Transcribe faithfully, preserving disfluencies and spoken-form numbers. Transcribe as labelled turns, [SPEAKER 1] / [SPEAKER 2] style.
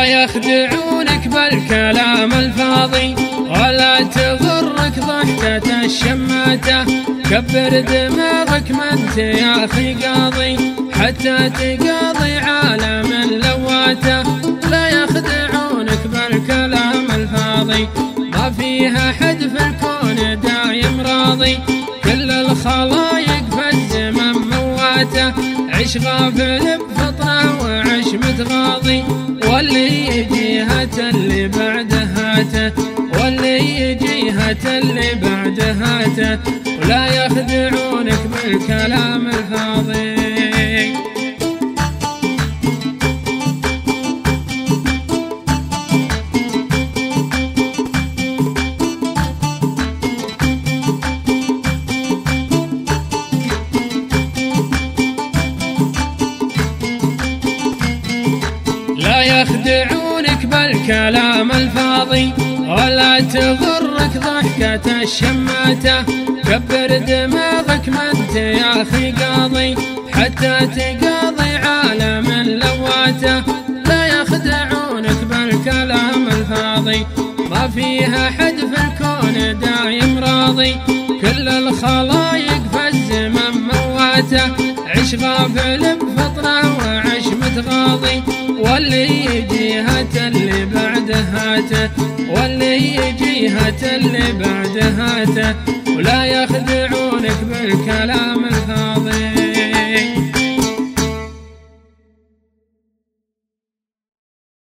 [SPEAKER 1] لا يخدعونك بالكلام الفاضي ولا تغرك ضحكة الشماتة. كبر دماغك ما انت يا اخي قاضي حتى تقاضي عالم لواته. لا يخدعونك بالكلام الفاضي ما فيها حد في الكون دايم راضي. كل الخلايق في الزمن مواته. عش غافل بفطره وعش متغاضي واللي يجي هات اللي بعده هاته واللي يجي هات اللي بعده هاته. ولا يخدعونك بالكلام الفاضي. لا يخدعونك بالكلام الفاضي ولا تغرك ضحكة الشماتة. كبر دماغك ما انت يا اخي قاضي حتى تقاضي عالم لواته. لا يخدعونك بالكلام الفاضي ما فيها حد في الكون دايم راضي. كل الخلايق في الزمن مواته. عش غافل بفطره وعش متغاضي واللي يجي هات اللي بعده هاته واللي يجي هات اللي بعده هاته. ولا يخدعونك بالكلام